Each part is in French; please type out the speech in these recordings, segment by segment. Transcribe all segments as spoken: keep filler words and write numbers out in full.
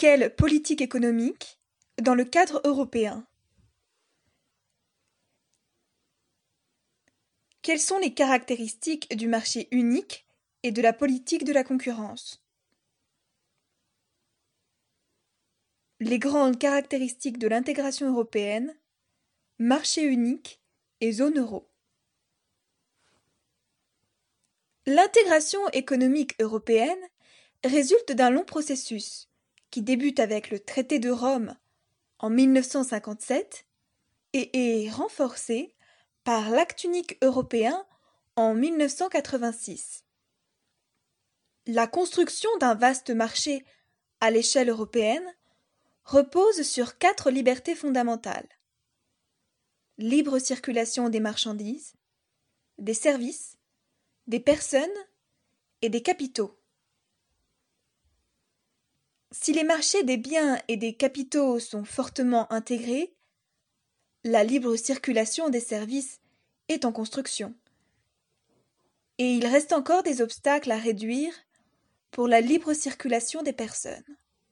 Quelle politique économique dans le cadre européen? Quelles sont les caractéristiques du marché unique et de la politique de la concurrence? Les grandes caractéristiques de l'intégration européenne, marché unique et zone euro. L'intégration économique européenne résulte d'un long processus qui débute avec le traité de Rome en mille neuf cent cinquante-sept et est renforcé par l'acte unique européen en mille neuf cent quatre-vingt-six. La construction d'un vaste marché à l'échelle européenne repose sur quatre libertés fondamentales: libre circulation des marchandises, des services, des personnes et des capitaux. Si les marchés des biens et des capitaux sont fortement intégrés, la libre circulation des services est en construction. Et il reste encore des obstacles à réduire pour la libre circulation des personnes.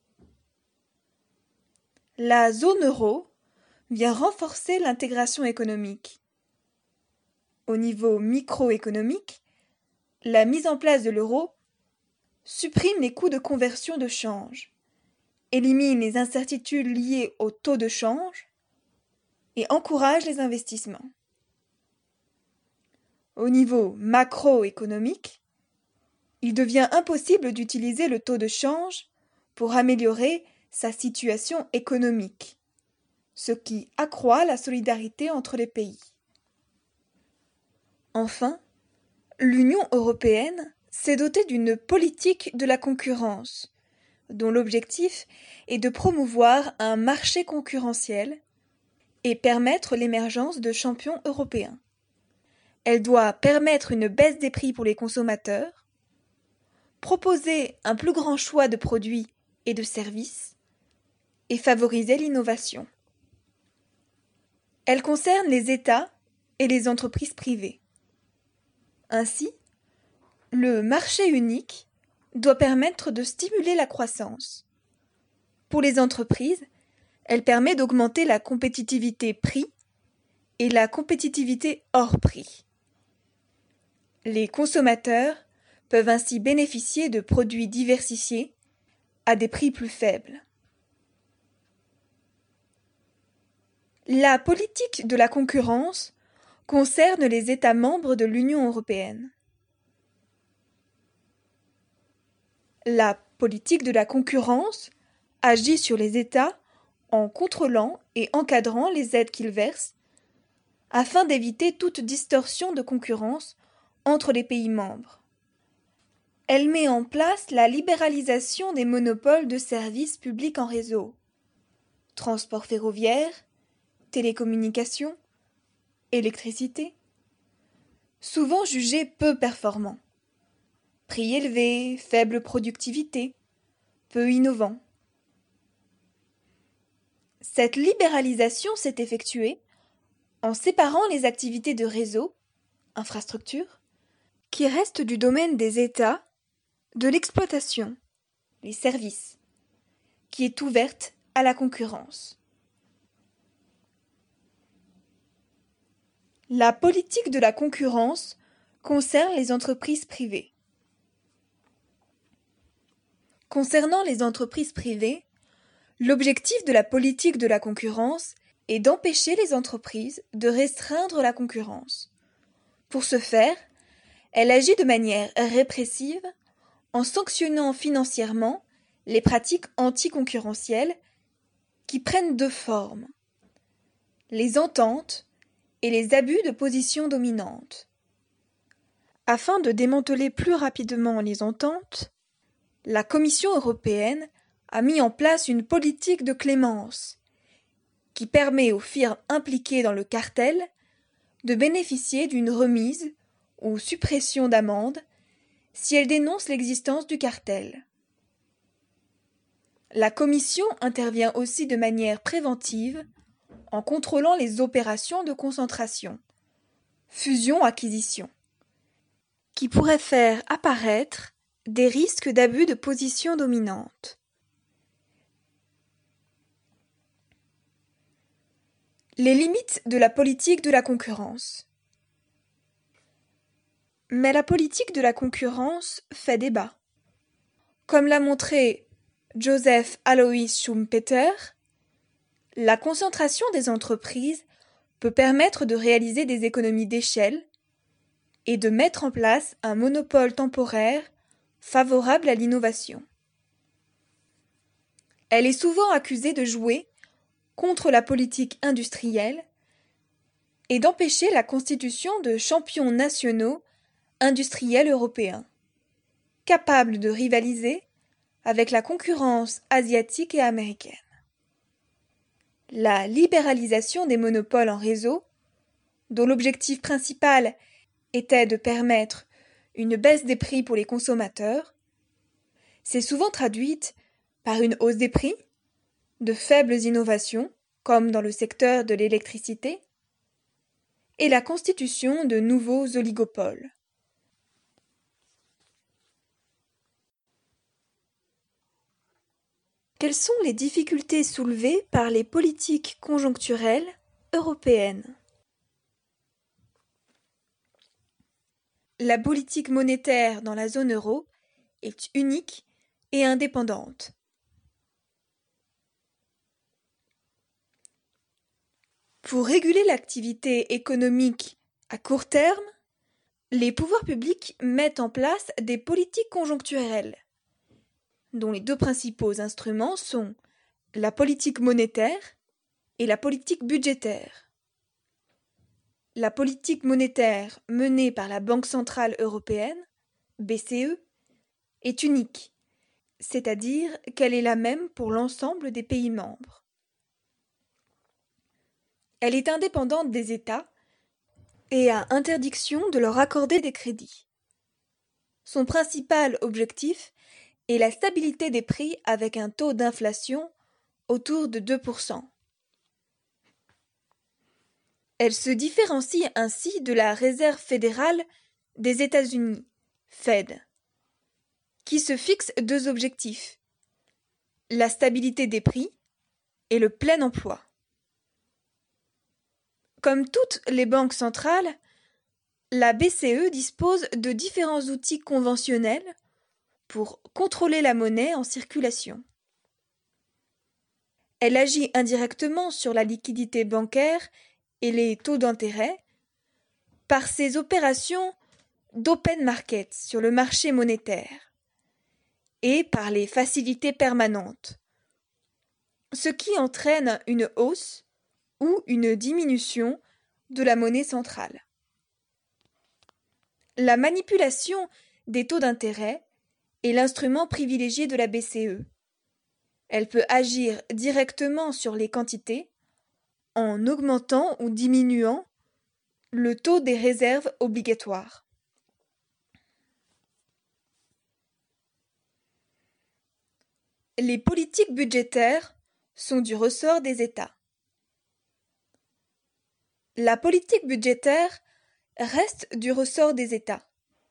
La zone euro vient renforcer l'intégration économique. Au niveau microéconomique, la mise en place de l'euro supprime les coûts de conversion de change, élimine les incertitudes liées au taux de change et encourage les investissements. Au niveau macroéconomique, il devient impossible d'utiliser le taux de change pour améliorer sa situation économique, ce qui accroît la solidarité entre les pays. Enfin, l'Union européenne s'est dotée d'une politique de la concurrence, dont l'objectif est de promouvoir un marché concurrentiel et permettre l'émergence de champions européens. Elle doit permettre une baisse des prix pour les consommateurs, proposer un plus grand choix de produits et de services, et favoriser l'innovation. Elle concerne les États et les entreprises privées. Ainsi, le marché unique doit permettre de stimuler la croissance. Pour les entreprises, elle permet d'augmenter la compétitivité prix et la compétitivité hors prix. Les consommateurs peuvent ainsi bénéficier de produits diversifiés à des prix plus faibles. La politique de la concurrence concerne les États membres de l'Union européenne. La politique de la concurrence agit sur les États en contrôlant et encadrant les aides qu'ils versent afin d'éviter toute distorsion de concurrence entre les pays membres. Elle met en place la libéralisation des monopoles de services publics en réseau, transport ferroviaire, télécommunications, électricité, souvent jugés peu performants, prix élevés, faible productivité, peu innovants. Cette libéralisation s'est effectuée en séparant les activités de réseau, infrastructure, qui restent du domaine des États, de l'exploitation, les services, qui est ouverte à la concurrence. La politique de la concurrence concerne les entreprises privées. Concernant les entreprises privées, l'objectif de la politique de la concurrence est d'empêcher les entreprises de restreindre la concurrence. Pour ce faire, elle agit de manière répressive en sanctionnant financièrement les pratiques anticoncurrentielles qui prennent deux formes: les ententes et les abus de position dominante. Afin de démanteler plus rapidement les ententes, la Commission européenne a mis en place une politique de clémence qui permet aux firmes impliquées dans le cartel de bénéficier d'une remise ou suppression d'amende si elles dénoncent l'existence du cartel. La Commission intervient aussi de manière préventive en contrôlant les opérations de concentration, fusion-acquisition, qui pourraient faire apparaître des risques d'abus de position dominante. Les limites de la politique de la concurrence. Mais la politique de la concurrence fait débat. Comme l'a montré Joseph Alois Schumpeter, la concentration des entreprises peut permettre de réaliser des économies d'échelle et de mettre en place un monopole temporaire favorable à l'innovation. Elle est souvent accusée de jouer contre la politique industrielle et d'empêcher la constitution de champions nationaux industriels européens, capables de rivaliser avec la concurrence asiatique et américaine. La libéralisation des monopoles en réseau, dont l'objectif principal était de permettre une baisse des prix pour les consommateurs, s'est souvent traduite par une hausse des prix, de faibles innovations, comme dans le secteur de l'électricité, et la constitution de nouveaux oligopoles. Quelles sont les difficultés soulevées par les politiques conjoncturelles européennes ? La politique monétaire dans la zone euro est unique et indépendante. Pour réguler l'activité économique à court terme, les pouvoirs publics mettent en place des politiques conjoncturelles, dont les deux principaux instruments sont la politique monétaire et la politique budgétaire. La politique monétaire menée par la Banque centrale européenne, B C E, est unique, c'est-à-dire qu'elle est la même pour l'ensemble des pays membres. Elle est indépendante des États et a interdiction de leur accorder des crédits. Son principal objectif est la stabilité des prix avec un taux d'inflation autour de deux pour cent. Elle se différencie ainsi de la Réserve fédérale des États-Unis, Fed, qui se fixe deux objectifs, la stabilité des prix et le plein emploi. Comme toutes les banques centrales, la B C E dispose de différents outils conventionnels pour contrôler la monnaie en circulation. Elle agit indirectement sur la liquidité bancaire et les taux d'intérêt par ses opérations d'open market sur le marché monétaire et par les facilités permanentes, ce qui entraîne une hausse ou une diminution de la monnaie centrale. La manipulation des taux d'intérêt est l'instrument privilégié de la B C E. Elle peut agir directement sur les quantités en augmentant ou diminuant le taux des réserves obligatoires. Les politiques budgétaires sont du ressort des États. La politique budgétaire reste du ressort des États.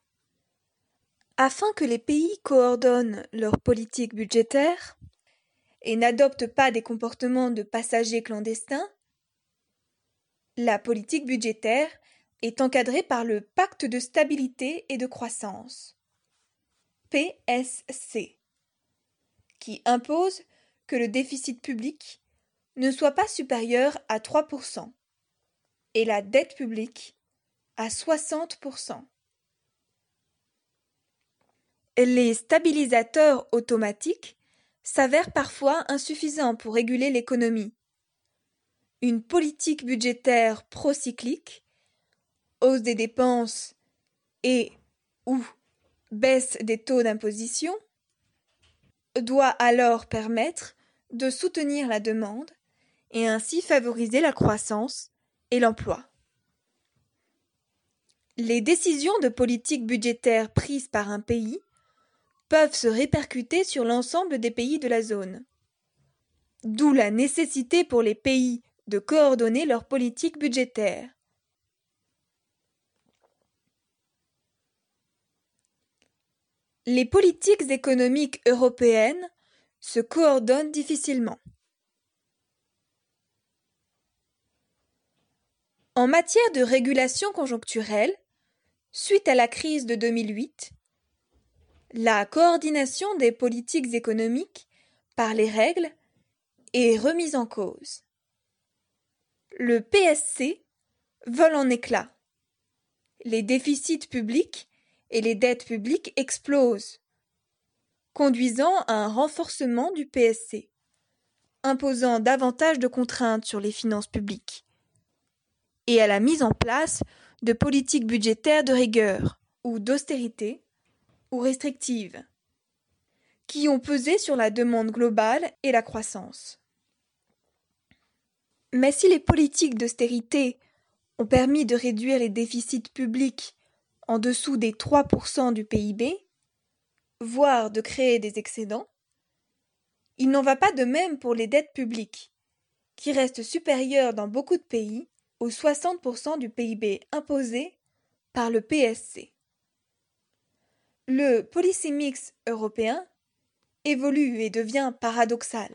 Afin que les pays coordonnent leur politique budgétaire et n'adoptent pas des comportements de passagers clandestins, la politique budgétaire est encadrée par le Pacte de stabilité et de croissance, P S C, qui impose que le déficit public ne soit pas supérieur à trois pour cent et la dette publique à soixante pour cent. Les stabilisateurs automatiques s'avèrent parfois insuffisants pour réguler l'économie. Une politique budgétaire procyclique, hausse des dépenses et ou baisse des taux d'imposition, doit alors permettre de soutenir la demande et ainsi favoriser la croissance et l'emploi. Les décisions de politique budgétaire prises par un pays peuvent se répercuter sur l'ensemble des pays de la zone. D'où la nécessité pour les pays de coordonner leur politique budgétaire. Les politiques économiques européennes se coordonnent difficilement. En matière de régulation conjoncturelle, suite à la crise de deux mille huit, la coordination des politiques économiques par les règles est remise en cause. Le P S C vole en éclats. Les déficits publics et les dettes publiques explosent, conduisant à un renforcement du P S C, imposant davantage de contraintes sur les finances publiques, et à la mise en place de politiques budgétaires de rigueur, ou d'austérité, ou restrictives, qui ont pesé sur la demande globale et la croissance. Mais si les politiques d'austérité ont permis de réduire les déficits publics en dessous des trois pour cent du P I B, voire de créer des excédents, il n'en va pas de même pour les dettes publiques, qui restent supérieures dans beaucoup de pays aux soixante pour cent du P I B imposé par le P S C. Le policy mix européen évolue et devient paradoxal.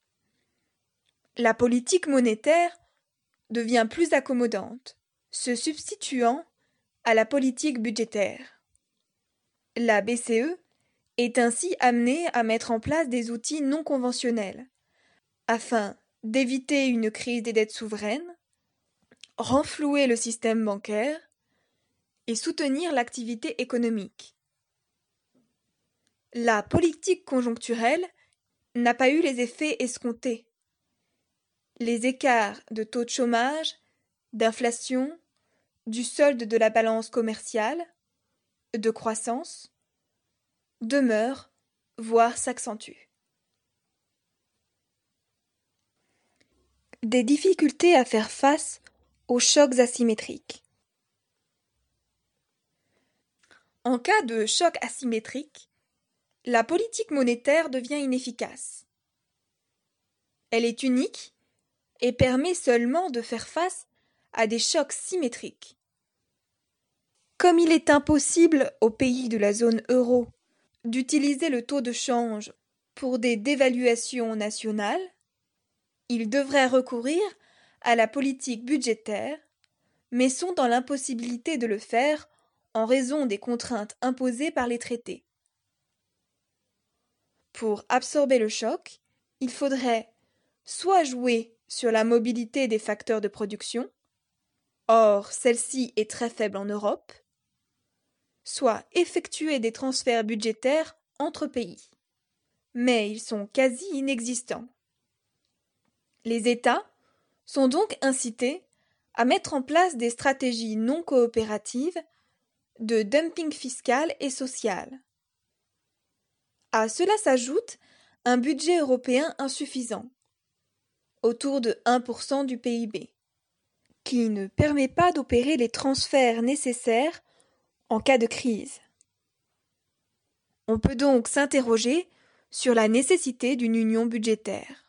La politique monétaire devient plus accommodante, se substituant à la politique budgétaire. La B C E est ainsi amenée à mettre en place des outils non conventionnels, afin d'éviter une crise des dettes souveraines, renflouer le système bancaire et soutenir l'activité économique. La politique conjoncturelle n'a pas eu les effets escomptés. Les écarts de taux de chômage, d'inflation, du solde de la balance commerciale, de croissance, demeurent, voire s'accentuent. Des difficultés à faire face aux chocs asymétriques. En cas de choc asymétrique, la politique monétaire devient inefficace. Elle est unique et permet seulement de faire face à des chocs symétriques. Comme il est impossible aux pays de la zone euro d'utiliser le taux de change pour des dévaluations nationales, ils devraient recourir à la politique budgétaire, mais sont dans l'impossibilité de le faire en raison des contraintes imposées par les traités. Pour absorber le choc, il faudrait soit jouer sur la mobilité des facteurs de production, or celle-ci est très faible en Europe, soit effectuer des transferts budgétaires entre pays, mais ils sont quasi inexistants. Les États sont donc incités à mettre en place des stratégies non coopératives de dumping fiscal et social. À cela s'ajoute un budget européen insuffisant, autour de un pour cent du P I B, qui ne permet pas d'opérer les transferts nécessaires en cas de crise. On peut donc s'interroger sur la nécessité d'une union budgétaire.